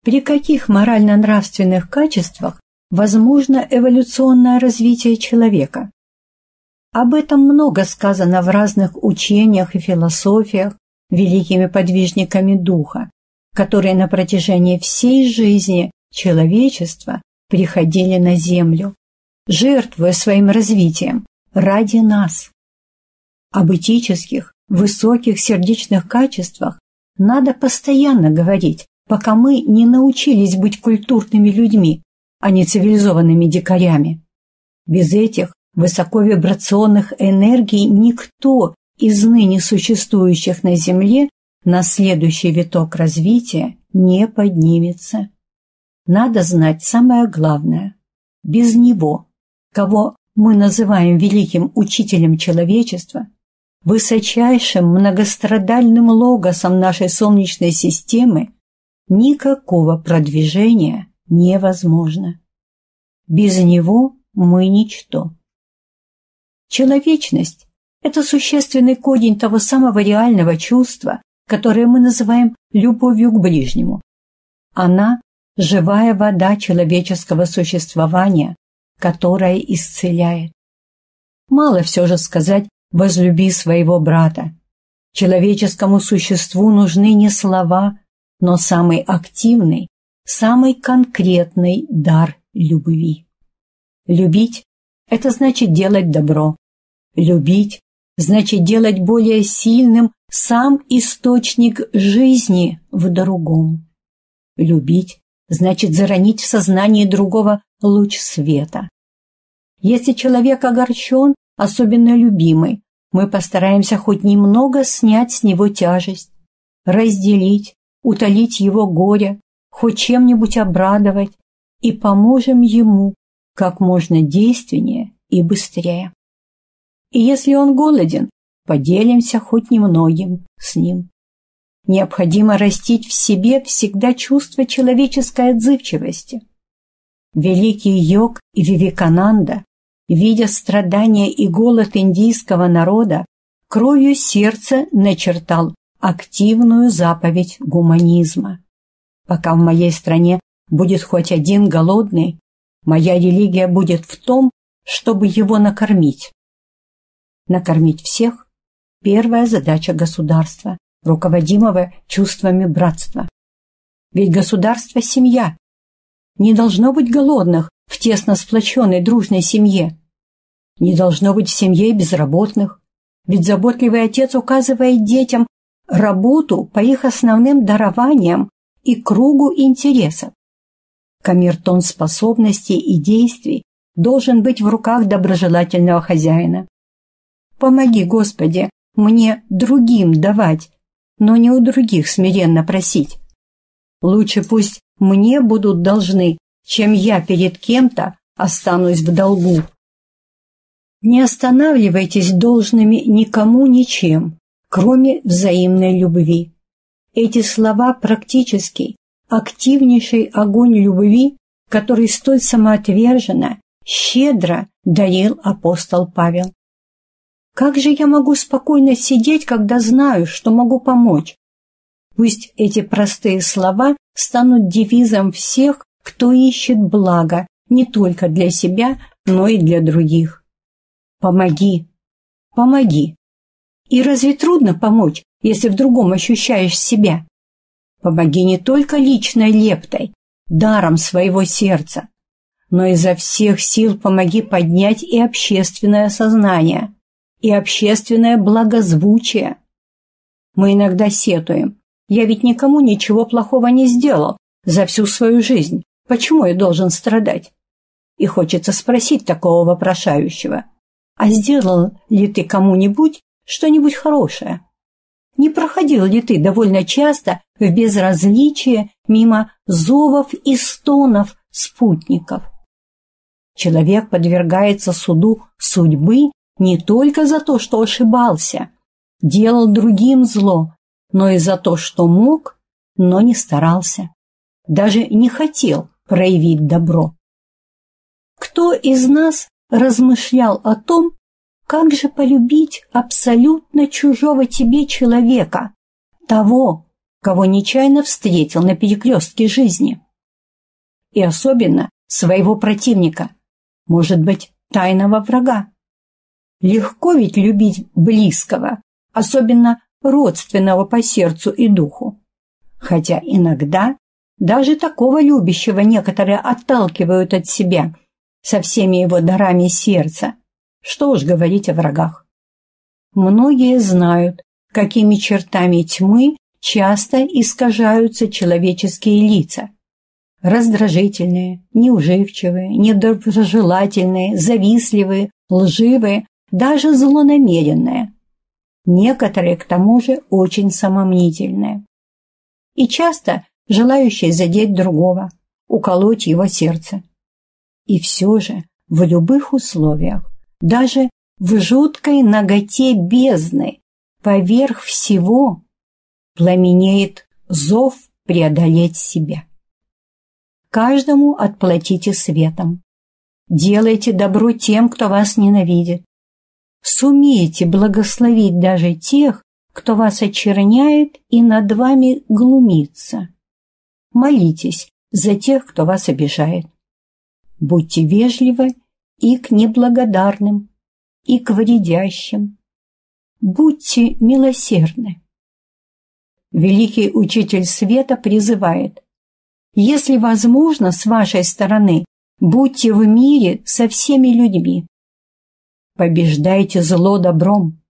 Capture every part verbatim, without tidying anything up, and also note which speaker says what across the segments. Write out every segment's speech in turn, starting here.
Speaker 1: При каких морально-нравственных качествах возможно эволюционное развитие человека? Об этом много сказано в разных учениях и философиях великими подвижниками духа, которые на протяжении всей жизни человечества приходили на землю, жертвуя своим развитием ради нас. Об этических, высоких сердечных качествах надо постоянно говорить, пока мы не научились быть культурными людьми, а не цивилизованными дикарями. Без этих высоковибрационных энергий никто из ныне существующих на Земле на следующий виток развития не поднимется. Надо знать самое главное. Без него, кого мы называем великим учителем человечества, высочайшим многострадальным логосом нашей Солнечной системы, никакого продвижения невозможно. Без него мы ничто. Человечность – это существенный корень того самого реального чувства, которое мы называем любовью к ближнему. Она – живая вода человеческого существования, которая исцеляет. Мало все же сказать «возлюби своего брата». Человеческому существу нужны не слова, но самый активный, самый конкретный дар любви. Любить – это значит делать добро. Любить – значит делать более сильным сам источник жизни в другом. Любить – значит заронить в сознании другого луч света. Если человек огорчен, особенно любимый, мы постараемся хоть немного снять с него тяжесть, разделить, утолить его горе, хоть чем-нибудь обрадовать и поможем ему как можно действеннее и быстрее. И если он голоден, поделимся хоть немногим с ним. Необходимо растить в себе всегда чувство человеческой отзывчивости. Великий йог и Вивекананда, видя страдания и голод индийского народа, кровью сердца начертал активную заповедь гуманизма. Пока в моей стране будет хоть один голодный, моя религия будет в том, чтобы его накормить. Накормить всех – первая задача государства, руководимого чувствами братства. Ведь государство – семья. Не должно быть голодных в тесно сплоченной дружной семье. Не должно быть в семье безработных, ведь заботливый отец указывает детям работу по их основным дарованиям и кругу интересов. Камертон способностей и действий должен быть в руках доброжелательного хозяина. Помоги, Господи, мне другим давать, но не у других смиренно просить. Лучше пусть мне будут должны, чем я перед кем-то останусь в долгу. Не останавливайтесь должными никому ничем, кроме взаимной любви. Эти слова практически активнейший огонь любви, который столь самоотверженно, щедро дарил апостол Павел. Как же я могу спокойно сидеть, когда знаю, что могу помочь? Пусть эти простые слова станут девизом всех, кто ищет благо не только для себя, но и для других. Помоги, помоги. И разве трудно помочь, если в другом ощущаешь себя? Помоги не только личной лептой, даром своего сердца, но изо всех сил помоги поднять и общественное сознание, и общественное благозвучие. Мы иногда сетуем. Я ведь никому ничего плохого не сделал за всю свою жизнь. Почему я должен страдать? И хочется спросить такого вопрошающего: а сделал ли ты кому-нибудь что-нибудь хорошее? Не проходил ли ты довольно часто в безразличие мимо зовов и стонов спутников? Человек подвергается суду судьбы не только за то, что ошибался, делал другим зло, но и за то, что мог, но не старался, даже не хотел проявить добро. Кто из нас размышлял о том, как же полюбить абсолютно чужого тебе человека, того, кого нечаянно встретил на перекрестке жизни. И особенно своего противника, может быть, тайного врага. Легко ведь любить близкого, особенно родственного по сердцу и духу. Хотя иногда даже такого любящего некоторые отталкивают от себя со всеми его дарами сердца. Что уж говорить о врагах. Многие знают, какими чертами тьмы часто искажаются человеческие лица. Раздражительные, неуживчивые, недоброжелательные, завистливые, лживые, даже злонамеренные. Некоторые, к тому же, очень самомнительные. И часто желающие задеть другого, уколоть его сердце. И все же в любых условиях, даже в жуткой наготе бездны, поверх всего пламенеет зов преодолеть себя. Каждому отплатите светом. Делайте добро тем, кто вас ненавидит. Сумейте благословить даже тех, кто вас очерняет и над вами глумится. Молитесь за тех, кто вас обижает. Будьте вежливы и к неблагодарным, и к вредящим. Будьте милосердны. Великий Учитель Света призывает: если возможно, с вашей стороны, будьте в мире со всеми людьми. Побеждайте зло добром.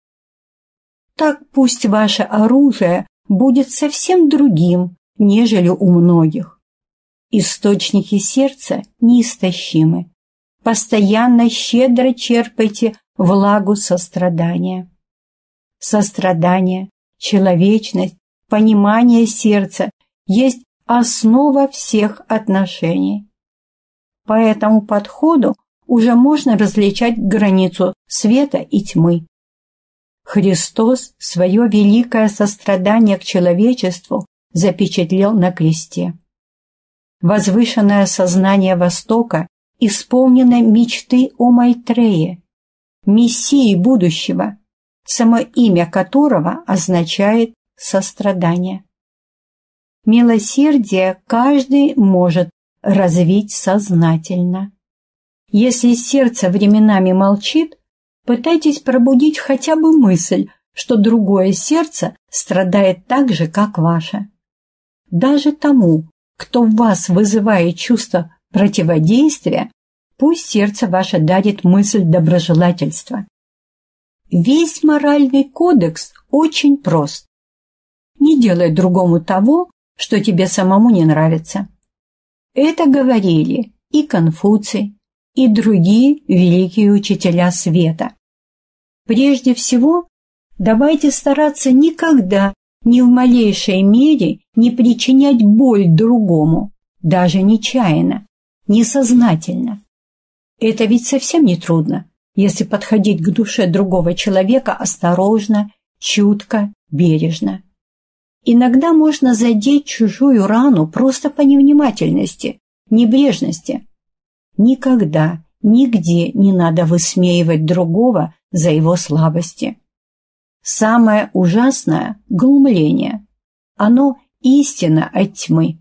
Speaker 1: Так пусть ваше оружие будет совсем другим, нежели у многих. Источники сердца неистощимы. Постоянно щедро черпайте влагу сострадания. Сострадание, человечность, понимание сердца есть основа всех отношений. По этому подходу уже можно различать границу света и тьмы. Христос свое великое сострадание к человечеству запечатлел на кресте. Возвышенное сознание Востока исполнено мечты о Майтрее, Мессии будущего, само имя которого означает сострадание. Милосердие каждый может развить сознательно. Если сердце временами молчит, пытайтесь пробудить хотя бы мысль, что другое сердце страдает так же, как ваше. Даже тому, кто в вас вызывает чувство противодействия, пусть сердце ваше дарит мысль доброжелательства. Весь моральный кодекс очень прост. Не делай другому того, что тебе самому не нравится. Это говорили и Конфуций, и другие великие учителя света. Прежде всего, давайте стараться никогда, ни в малейшей мере, не причинять боль другому, даже нечаянно, несознательно. Это ведь совсем не трудно, если подходить к душе другого человека осторожно, чутко, бережно. Иногда можно задеть чужую рану просто по невнимательности, небрежности. Никогда, нигде не надо высмеивать другого за его слабости. Самое ужасное – глумление. Оно истина от тьмы.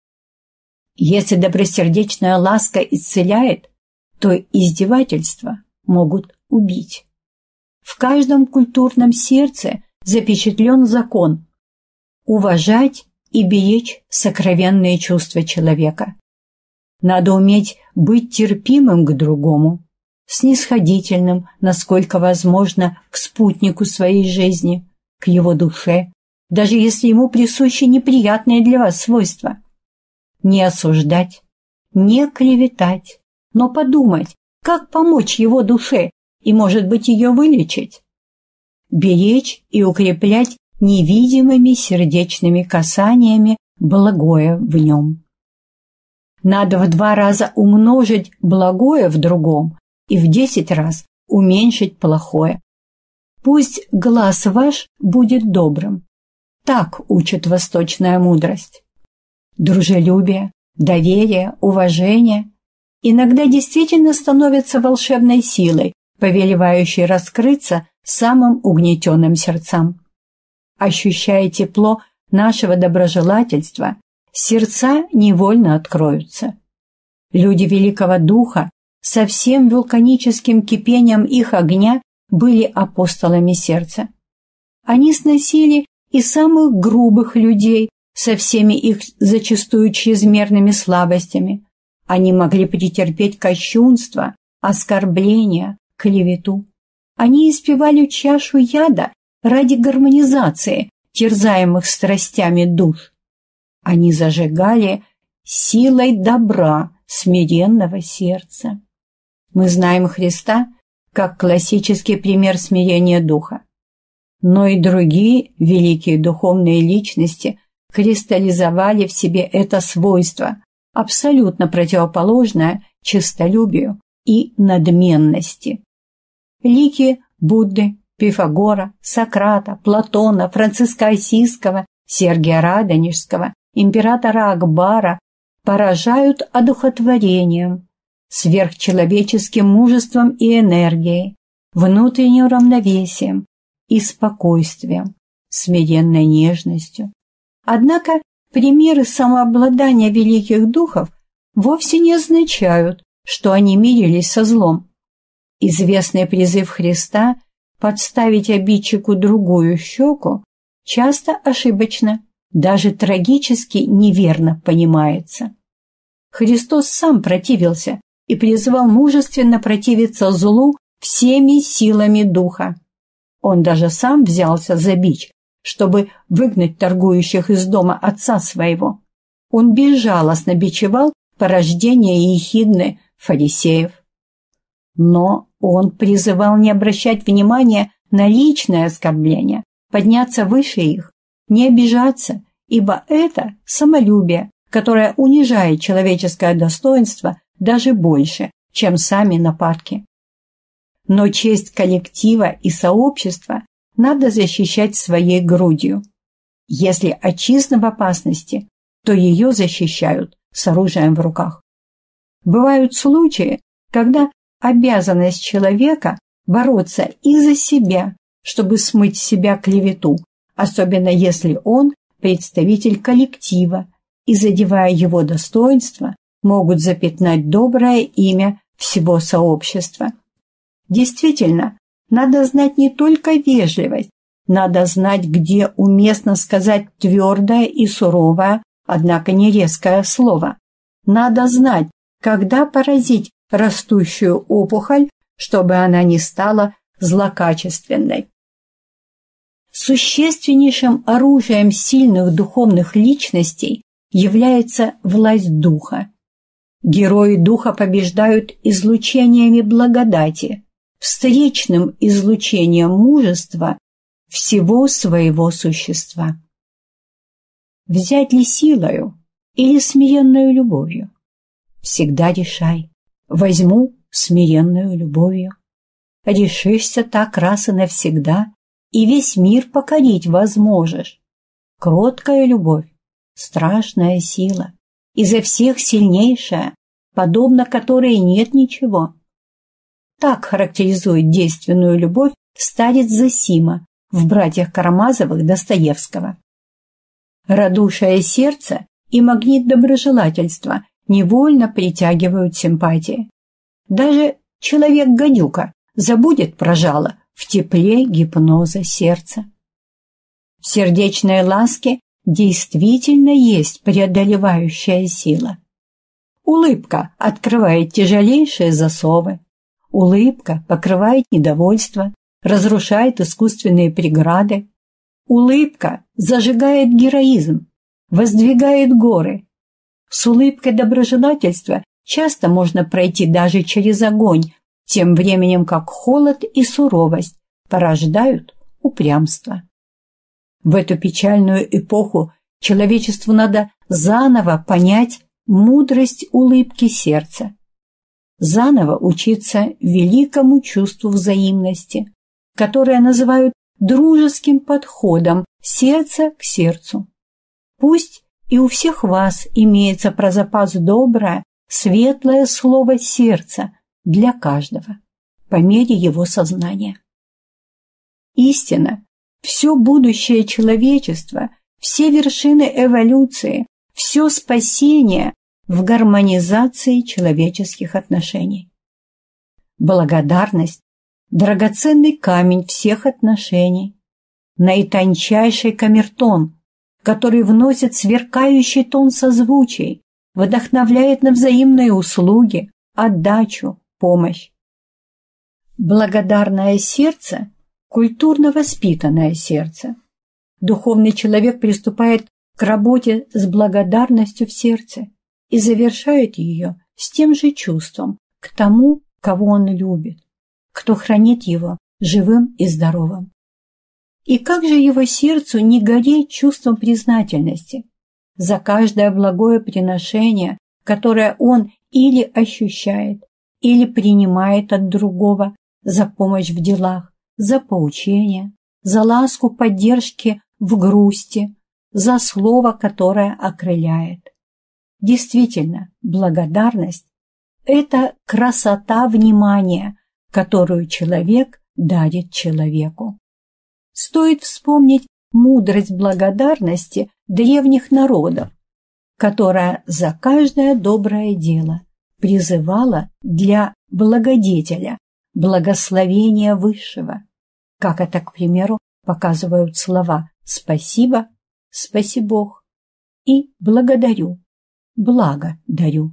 Speaker 1: Если добросердечная ласка исцеляет, то издевательства могут убить. В каждом культурном сердце запечатлен закон – уважать и беречь сокровенные чувства человека. Надо уметь быть терпимым к другому, снисходительным, насколько возможно, к спутнику своей жизни, к его душе, даже если ему присущи неприятные для вас свойства. Не осуждать, не клеветать, но подумать, как помочь его душе и, может быть, ее вылечить. Беречь и укреплять невидимыми сердечными касаниями благое в нем. Надо в два раза умножить благое в другом и в десять раз уменьшить плохое. Пусть глаз ваш будет добрым. Так учит восточная мудрость. Дружелюбие, доверие, уважение иногда действительно становятся волшебной силой, повелевающей раскрыться самым угнетенным сердцам. Ощущая тепло нашего доброжелательства сердца невольно откроются. Люди Великого Духа со всем вулканическим кипением их огня были апостолами сердца. Они сносили и самых грубых людей со всеми их зачастую чрезмерными слабостями. Они могли претерпеть кощунство, оскорбление, клевету. Они испевали чашу яда ради гармонизации терзаемых страстями душ. Они зажигали силой добра смиренного сердца. Мы знаем Христа как классический пример смирения духа. Но и другие великие духовные личности кристаллизовали в себе это свойство, абсолютно противоположное честолюбию и надменности. Лики Будды, Пифагора, Сократа, Платона, Франциска Осийского, Сергия Радонежского, императора Акбара поражают одухотворением, сверхчеловеческим мужеством и энергией, внутренним равновесием и спокойствием, смиренной нежностью. Однако примеры самообладания великих духов вовсе не означают, что они мирились со злом. Известный призыв Христа подставить обидчику другую щеку часто ошибочно, даже трагически неверно понимается. Христос сам противился и призвал мужественно противиться злу всеми силами духа. Он даже сам взялся за бич, чтобы выгнать торгующих из дома отца своего. Он безжалостно бичевал порождение ехидны фарисеев. Но он призывал не обращать внимания на личное оскорбление, подняться выше их, не обижаться, ибо это самолюбие, которое унижает человеческое достоинство даже больше, чем сами нападки. Но честь коллектива и сообщества надо защищать своей грудью. Если отчизна в опасности, то ее защищают с оружием в руках. Бывают случаи, когда обязанность человека бороться и за себя, чтобы смыть с себя клевету, особенно если он представитель коллектива, и, задевая его достоинство, могут запятнать доброе имя всего сообщества. Действительно, надо знать не только вежливость, надо знать, где уместно сказать твердое и суровое, однако не резкое слово. Надо знать, когда поразить растущую опухоль, чтобы она не стала злокачественной. Существеннейшим оружием сильных духовных личностей является власть духа. Герои духа побеждают излучениями благодати, встречным излучением мужества всего своего существа. Взять ли силою или смиренную любовью? Всегда решай. Возьму смиренную любовью. Решишься так раз и навсегда, и весь мир покорить возможешь. Кроткая любовь — страшная сила, изо всех сильнейшая, подобно которой нет ничего. Так характеризует действенную любовь старец Зосима в «Братьях Карамазовых» Достоевского. Радушие сердца и магнит доброжелательства невольно притягивают симпатии. Даже человек-гадюка забудет про жало в тепле гипноза сердца. В сердечной ласке действительно есть преодолевающая сила. Улыбка открывает тяжелейшие засовы. Улыбка покрывает недовольство, разрушает искусственные преграды. Улыбка зажигает героизм, воздвигает горы. С улыбкой доброжелательства часто можно пройти даже через огонь, тем временем как холод и суровость порождают упрямство. В эту печальную эпоху человечеству надо заново понять мудрость улыбки сердца, заново учиться великому чувству взаимности, которое называют дружеским подходом сердца к сердцу. Пусть и у всех вас имеется про запас доброе, светлое слово сердца для каждого, по мере его сознания. Истина, все будущее человечества все вершины эволюции, все спасение в гармонизации человеческих отношений. Благодарность – драгоценный камень всех отношений, наитончайший камертон, который вносит сверкающий тон созвучий, вдохновляет на взаимные услуги, отдачу, помощь. Благодарное сердце – культурно воспитанное сердце. Духовный человек приступает к работе с благодарностью в сердце и завершает ее с тем же чувством к тому, кого он любит, кто хранит его живым и здоровым. И как же его сердцу не гореть чувством признательности за каждое благое приношение, которое он или ощущает, или принимает от другого, за помощь в делах, за поучение, за ласку поддержки в грусти, за слово, которое окрыляет. Действительно, благодарность – это красота внимания, которую человек дарит человеку. Стоит вспомнить мудрость благодарности древних народов, которая за каждое доброе дело призывала для благодетеля благословения Высшего, как это, к примеру, показывают слова «спасибо», «спаси Бог» и «благодарю», «благо дарю».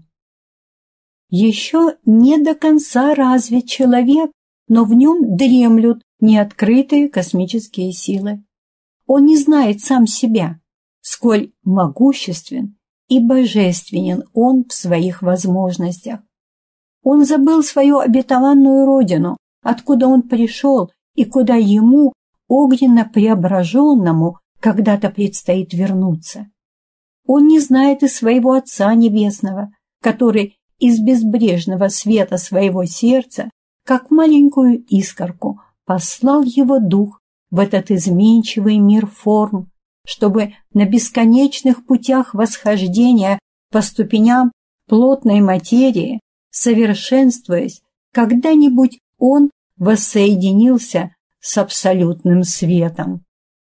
Speaker 1: Еще не до конца развит человек, но в нем дремлют неоткрытые космические силы. Он не знает сам себя, сколь могуществен и божественен он в своих возможностях. Он забыл свою обетованную родину, откуда он пришел и куда ему, огненно преображенному, когда-то предстоит вернуться. Он не знает и своего Отца Небесного, который из безбрежного света своего сердца, как маленькую искорку, послал его дух в этот изменчивый мир форм, чтобы на бесконечных путях восхождения по ступеням плотной материи, совершенствуясь, когда-нибудь он воссоединился с абсолютным светом.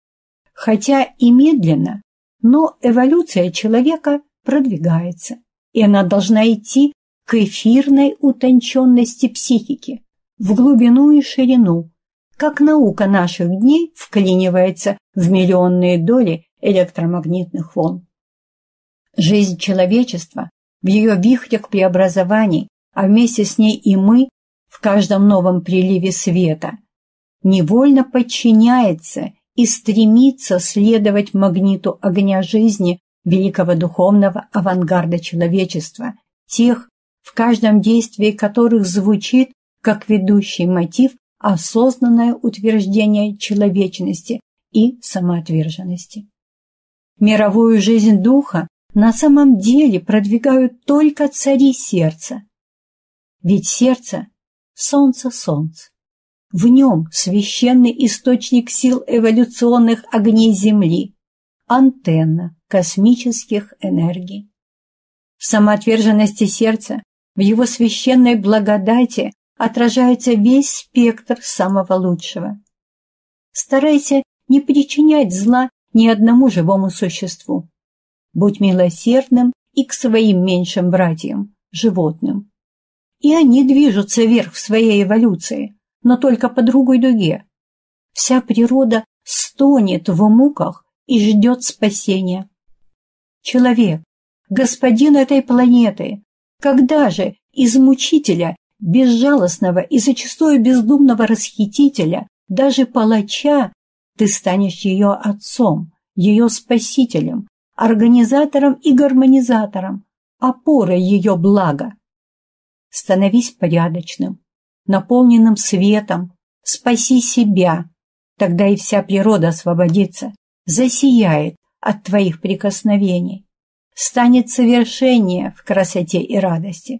Speaker 1: Хотя и медленно, но эволюция человека продвигается, и она должна идти к эфирной утонченности психики, в глубину и ширину, как наука наших дней вклинивается в миллионные доли электромагнитных волн. Жизнь человечества в ее вихрях преобразований, а вместе с ней и мы в каждом новом приливе света, невольно подчиняется и стремится следовать магниту огня жизни великого духовного авангарда человечества, тех, в каждом действии которых звучит как ведущий мотив осознанное утверждение человечности и самоотверженности. Мировую жизнь духа на самом деле продвигают только цари сердца. Ведь сердце – солнце солнц. В нем священный источник сил эволюционных огней Земли, антенна космических энергий. В самоотверженности сердца, в его священной благодати отражается весь спектр самого лучшего. Старайся не причинять зла ни одному живому существу. Будь милосердным и к своим меньшим братьям, животным. И они движутся вверх в своей эволюции, но только по другой дуге. Вся природа стонет в муках и ждет спасения. Человек, господин этой планеты, когда же из мучителя, безжалостного и зачастую бездумного расхитителя, даже палача, ты станешь ее отцом, ее спасителем, организатором и гармонизатором, опорой ее блага. Становись порядочным, наполненным светом, спаси себя, тогда и вся природа освободится, засияет от твоих прикосновений, станет совершеннее в красоте и радости.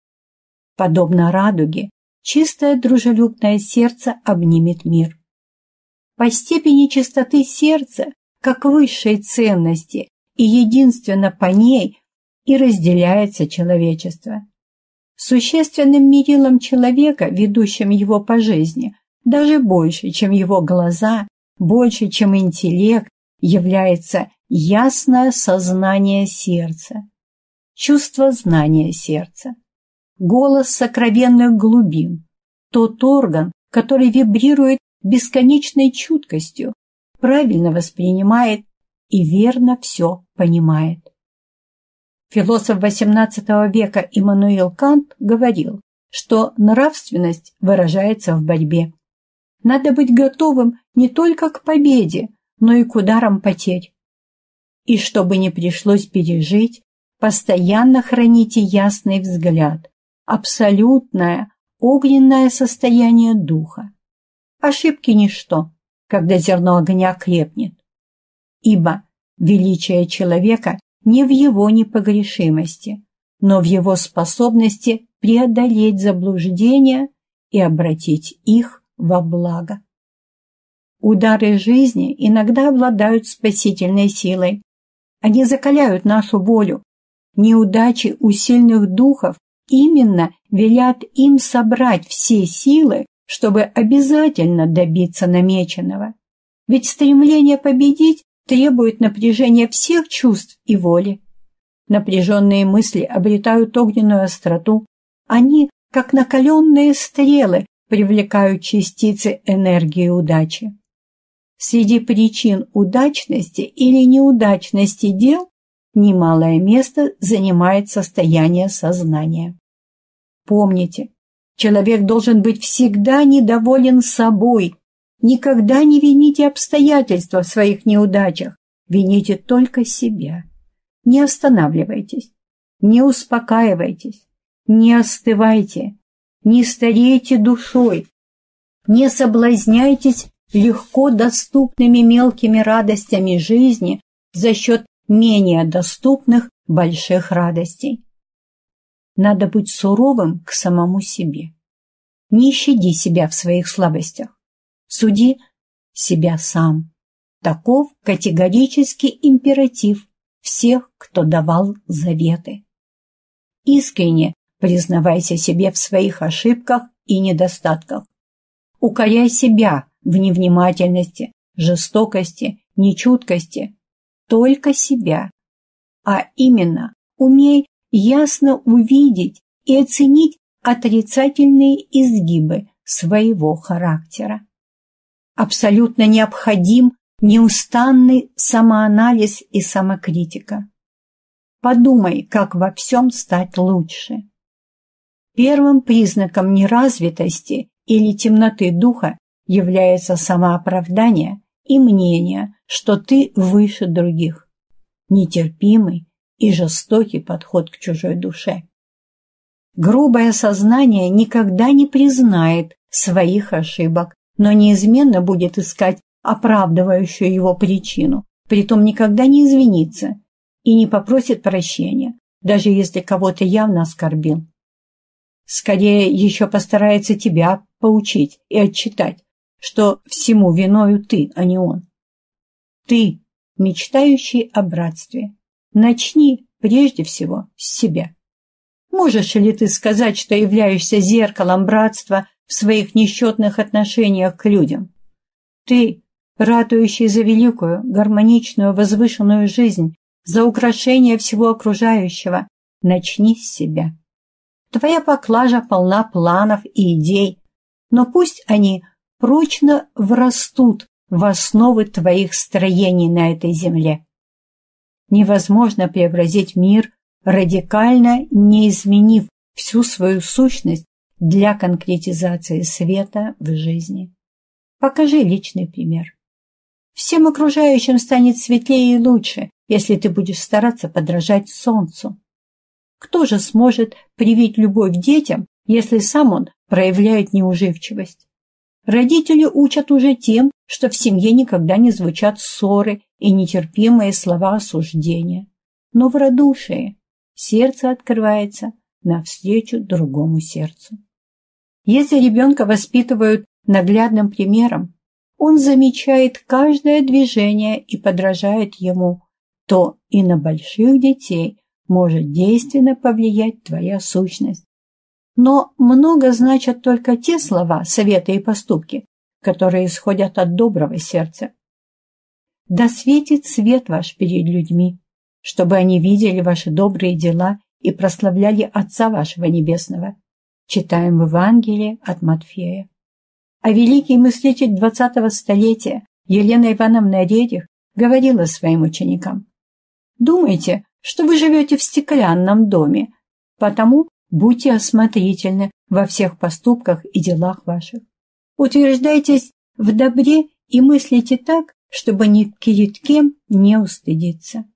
Speaker 1: Подобно радуге, чистое дружелюбное сердце обнимет мир. По степени чистоты сердца, как высшей ценности, и единственно по ней и разделяется человечество. Существенным мерилом человека, ведущим его по жизни, даже больше, чем его глаза, больше, чем интеллект, является ясное сознание сердца, чувство знания сердца, голос сокровенных глубин, тот орган, который вибрирует бесконечной чуткостью, правильно воспринимает и верно все понимает. Философ восемнадцатого века Иммануил Кант говорил, что нравственность выражается в борьбе. Надо быть готовым не только к победе, но и к ударам потерь. И чтобы не пришлось пережить, постоянно храните ясный взгляд, абсолютное, огненное состояние духа. Ошибки ничто, когда зерно огня крепнет. Ибо величие человека не в его непогрешимости, но в его способности преодолеть заблуждения и обратить их во благо. Удары жизни иногда обладают спасительной силой. Они закаляют нашу волю. Неудачи у сильных духов именно велят им собрать все силы, чтобы обязательно добиться намеченного. Ведь стремление победить требует напряжения всех чувств и воли. Напряженные мысли обретают огненную остроту. Они, как накаленные стрелы, привлекают частицы энергии удачи. Среди причин удачности или неудачности дел немалое место занимает состояние сознания. Помните, человек должен быть всегда недоволен собой. Никогда не вините обстоятельства в своих неудачах, вините только себя. Не останавливайтесь, не успокаивайтесь, не остывайте, не старейте душой, не соблазняйтесь легко доступными мелкими радостями жизни за счет менее доступных больших радостей. Надо быть суровым к самому себе. Не щади себя в своих слабостях. Суди себя сам. Таков категорический императив всех, кто давал заветы. Искренне признавайся себе в своих ошибках и недостатках. Укоряй себя в невнимательности, жестокости, нечуткости. Только себя. А именно, умей ясно увидеть и оценить отрицательные изгибы своего характера. Абсолютно необходим неустанный самоанализ и самокритика. Подумай, как во всем стать лучше. Первым признаком неразвитости или темноты духа является самооправдание и мнение, что ты выше других. Нетерпимый и жестокий подход к чужой душе. Грубое сознание никогда не признает своих ошибок, но неизменно будет искать оправдывающую его причину, притом никогда не извинится и не попросит прощения, даже если кого-то явно оскорбил. Скорее еще постарается тебя поучить и отчитать, что всему виною ты, а не он. Ты, мечтающий о братстве, начни прежде всего с себя. Можешь ли ты сказать, что являешься зеркалом братства в своих несчетных отношениях к людям? Ты, ратующий за великую, гармоничную, возвышенную жизнь, за украшение всего окружающего, начни с себя. Твоя поклажа полна планов и идей, но пусть они прочно врастут в основы твоих строений на этой земле. Невозможно преобразить мир, радикально не изменив всю свою сущность для конкретизации света в жизни. Покажи личный пример. Всем окружающим станет светлее и лучше, если ты будешь стараться подражать солнцу. Кто же сможет привить любовь детям, если сам он проявляет неуживчивость? Родители учат уже тем, что в семье никогда не звучат ссоры и нетерпимые слова осуждения. Но в радушии сердце открывается навстречу другому сердцу. Если ребенка воспитывают наглядным примером, он замечает каждое движение и подражает ему, то и на больших детей может действенно повлиять твоя сущность. Но много значат только те слова, советы и поступки, которые исходят от доброго сердца. да светит свет ваш перед людьми, чтобы они видели ваши добрые дела и прославляли Отца вашего Небесного. Читаем в Евангелии от Матфея. А великий мыслитель двадцатого столетия Елена Ивановна Рерих говорила своим ученикам: «Думайте, что вы живете в стеклянном доме, потому будьте осмотрительны во всех поступках и делах ваших. Утверждайтесь в добре и мыслите так, чтобы ни перед кем не устыдиться».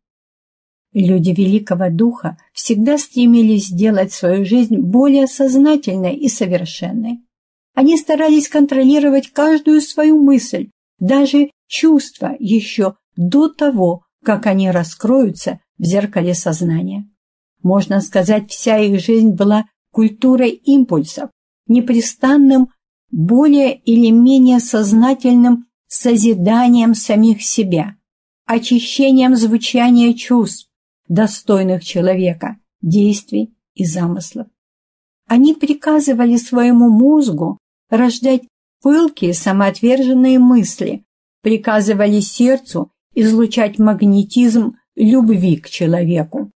Speaker 1: Люди Великого Духа всегда стремились сделать свою жизнь более сознательной и совершенной. Они старались контролировать каждую свою мысль, даже чувства, еще до того, как они раскроются в зеркале сознания. Можно сказать, вся их жизнь была культурой импульсов, непрестанным, более или менее сознательным созиданием самих себя, очищением звучания чувств, достойных человека, действий и замыслов. Они приказывали своему мозгу рождать пылкие самоотверженные мысли, приказывали сердцу излучать магнетизм любви к человеку.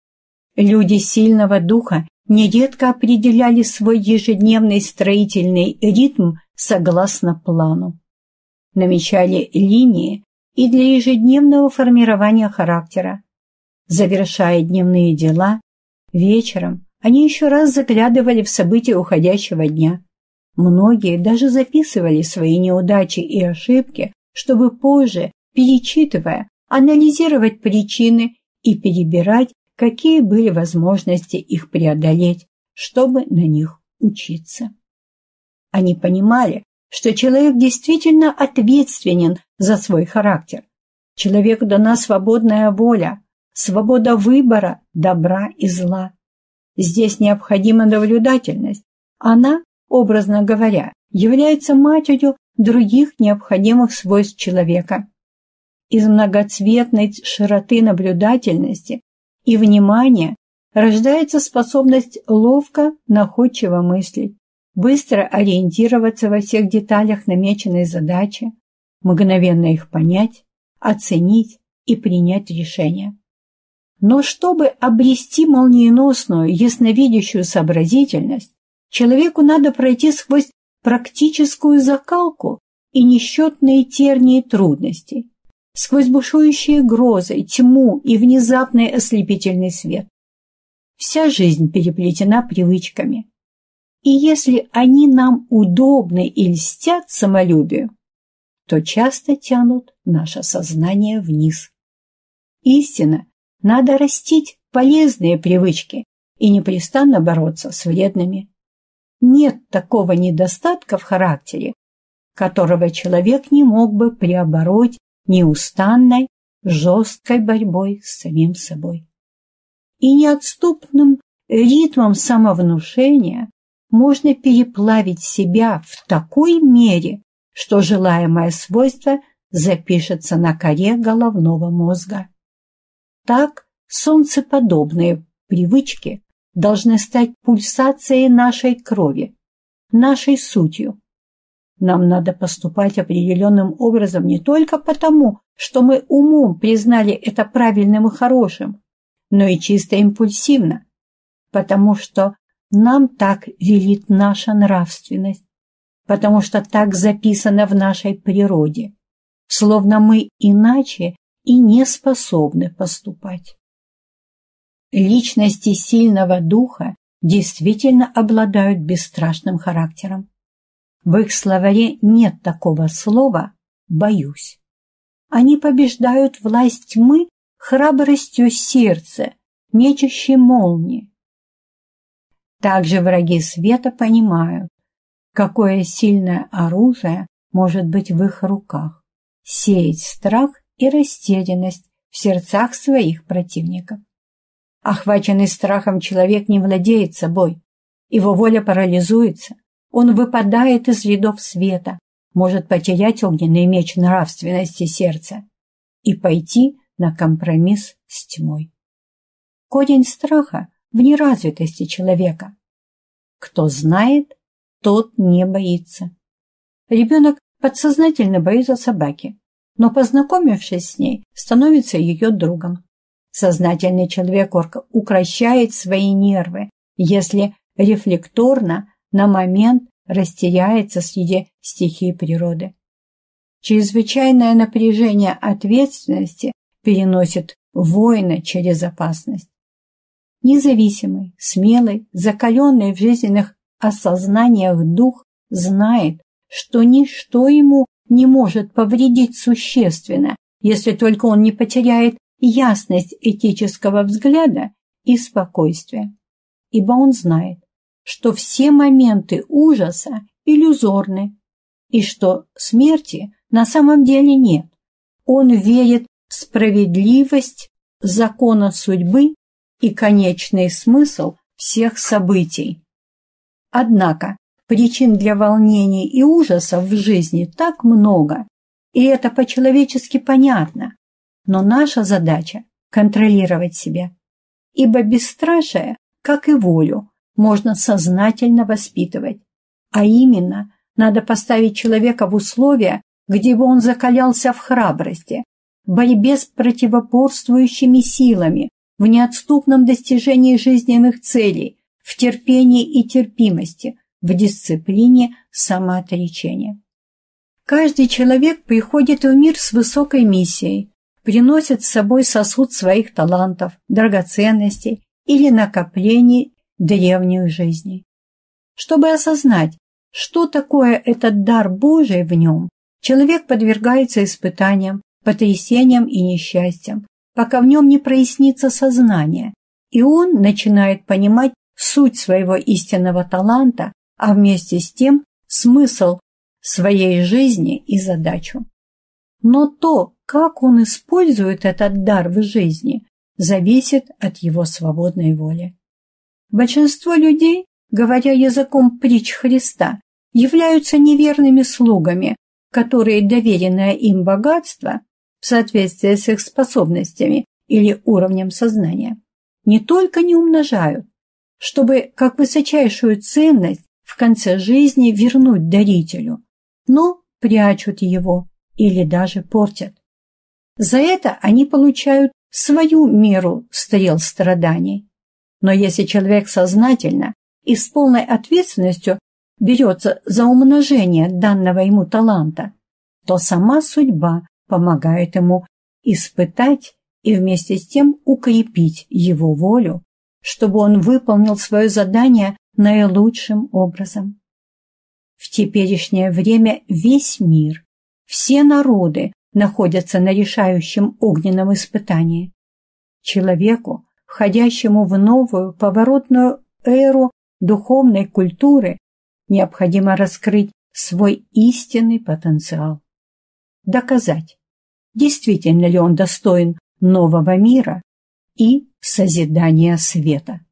Speaker 1: Люди сильного духа нередко определяли свой ежедневный строительный ритм согласно плану. Намечали линии и для ежедневного формирования характера. Завершая дневные дела, вечером они еще раз заглядывали в события уходящего дня. Многие даже записывали свои неудачи и ошибки, чтобы позже, перечитывая, анализировать причины и перебирать, какие были возможности их преодолеть, чтобы на них учиться. Они понимали, что человек действительно ответственен за свой характер. Человеку дана свободная воля, свобода выбора добра и зла. Здесь необходима наблюдательность. Она, образно говоря, является матерью других необходимых свойств человека. Из многоцветной широты наблюдательности и внимания рождается способность ловко, находчиво мыслить, быстро ориентироваться во всех деталях намеченной задачи, мгновенно их понять, оценить и принять решение. Но чтобы обрести молниеносную, ясновидящую сообразительность, человеку надо пройти сквозь практическую закалку и несчетные тернии трудностей, сквозь бушующие грозы, тьму и внезапный ослепительный свет. Вся жизнь переплетена привычками, и если они нам удобны и льстят самолюбию, то часто тянут наше сознание вниз. Истинно, надо растить полезные привычки и непрестанно бороться с вредными. Нет такого недостатка в характере, которого человек не мог бы преобороть неустанной, жесткой борьбой с самим собой. И неотступным ритмом самовнушения можно переплавить себя в такой мере, что желаемое свойство запишется на коре головного мозга. Так солнцеподобные привычки должны стать пульсацией нашей крови, нашей сутью. Нам надо поступать определенным образом не только потому, что мы умом признали это правильным и хорошим, но и чисто импульсивно, потому что нам так велит наша нравственность, потому что так записано в нашей природе, словно мы иначе и не способны поступать. Личности сильного духа действительно обладают бесстрашным характером. В их словаре нет такого слова «боюсь». Они побеждают власть тьмы храбростью сердца, мечущей молнии. Также враги света понимают, какое сильное оружие может быть в их руках – сеять страх и растерянность в сердцах своих противников. Охваченный страхом человек не владеет собой, его воля парализуется, он выпадает из рядов света, может потерять огненный меч нравственности сердца и пойти на компромисс с тьмой. Корень страха в неразвитости человека. Кто знает, тот не боится. Ребенок подсознательно боится собаки, но, познакомившись с ней, становится ее другом. Сознательный человек укрощает свои нервы, если рефлекторно на момент растеряется среди стихий природы. Чрезвычайное напряжение ответственности переносит воина через опасность. Независимый, смелый, закаленный в жизненных осознаниях дух знает, что ничто ему не может повредить существенно, если только он не потеряет ясность этического взгляда и спокойствия. Ибо он знает, что все моменты ужаса иллюзорны, и что смерти на самом деле нет. Он верит в справедливость закона судьбы и конечный смысл всех событий. Однако причин для волнений и ужасов в жизни так много, и это по-человечески понятно. Но наша задача – контролировать себя, ибо бесстрашие, как и волю, можно сознательно воспитывать, а именно надо поставить человека в условия, где бы он закалялся в храбрости, в борьбе с противоборствующими силами, в неотступном достижении жизненных целей, в терпении и терпимости, в дисциплине самоотречения. Каждый человек приходит в мир с высокой миссией, приносит с собой сосуд своих талантов, драгоценностей или накоплений древних жизней. Чтобы осознать, что такое этот дар Божий в нем, человек подвергается испытаниям, потрясениям и несчастьям, пока в нем не прояснится сознание, и он начинает понимать суть своего истинного таланта, а вместе с тем смысл своей жизни и задачу. Но то, как он использует этот дар в жизни, зависит от его свободной воли. Большинство людей, говоря языком притч Христа, являются неверными слугами, которые доверенное им богатство, в соответствии с их способностями или уровнем сознания, не только не умножают, чтобы как высочайшую ценность в конце жизни вернуть дарителю, но прячут его или даже портят. За это они получают свою меру стрел страданий. Но если человек сознательно и с полной ответственностью берется за умножение данного ему таланта, то сама судьба помогает ему испытать и вместе с тем укрепить его волю, чтобы он выполнил свое задание наилучшим образом. В теперешнее время весь мир, все народы находятся на решающем огненном испытании. Человеку, входящему в новую поворотную эру духовной культуры, необходимо раскрыть свой истинный потенциал. Доказать, действительно ли он достоин нового мира и созидания света.